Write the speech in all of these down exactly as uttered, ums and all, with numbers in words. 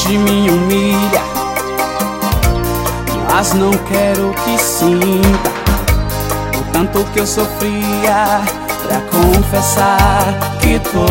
hoje me humilha, mas não quero que sinta o tanto que eu sofria pra confessar que tô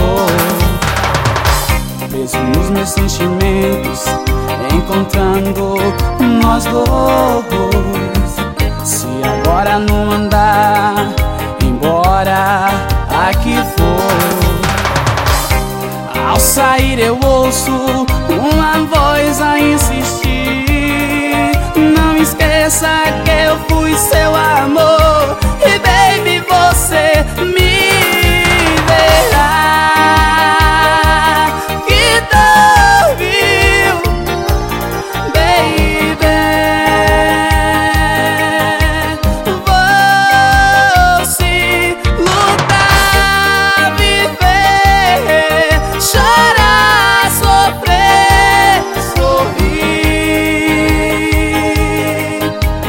preso nos meus sentimentos, encontrando nós dois. Se agora não andar embora, aqui vou. Ao sair eu ouço uma voz a insistir: não esqueça que eu fui seu amor, e baby, você me verá. Que dor, viu, baby? Vou se lutar, viver, chorar, sofrer, sorrir,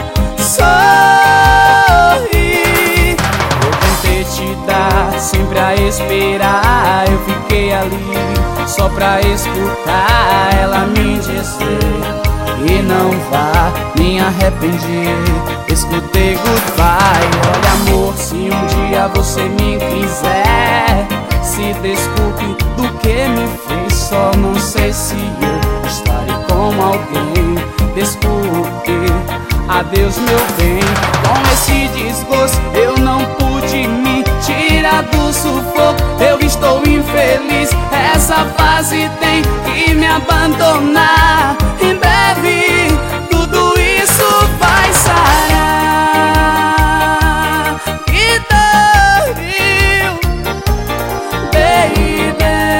sorrir. Eu tentei te dar sempre a esperar, eu fiquei ali só pra escutar ela me dizer: e não vá me arrepender, escutei goodbye. Olha amor, se um dia você me quiser, se desculpe do que me fez, só não sei se eu estarei com alguém. Desculpe, adeus meu bem. Com esse desgosto eu não pude me tirar do sufoco, eu estou infeliz, essa fase tem que me abandonar. Em breve tudo isso vai sarar. Que dor, viu, baby?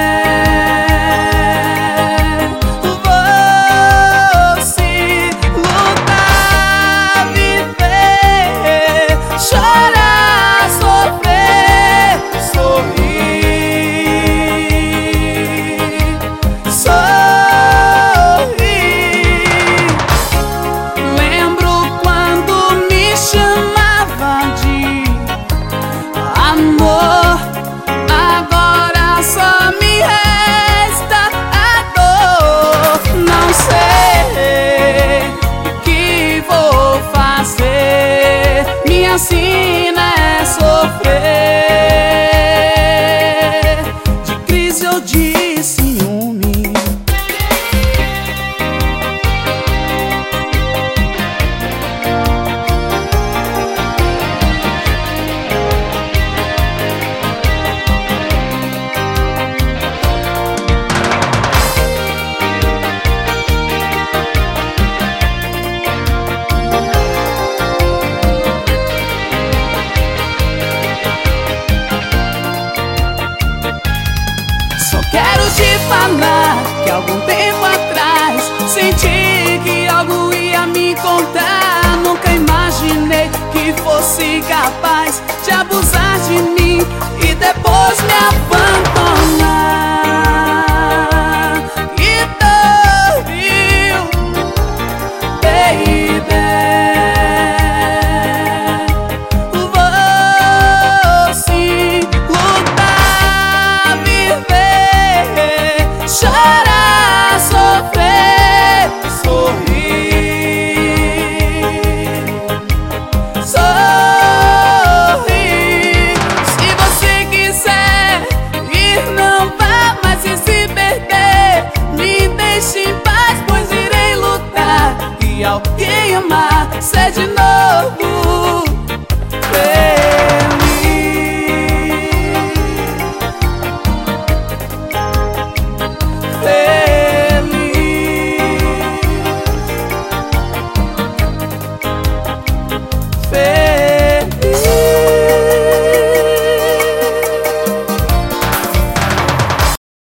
Vou se lutar, viver, chorar, sofrer, sorrir, sorrir. Lembro quando me chamava de amor, agora só me resta a dor. Não sei o que vou fazer, me ensina a sofrer de crise ou de ciúme. Quero te falar que algum tempo atrás senti que algo ia me contar. Nunca imaginei que fosse capaz de abusar de mim e depois me abandonar.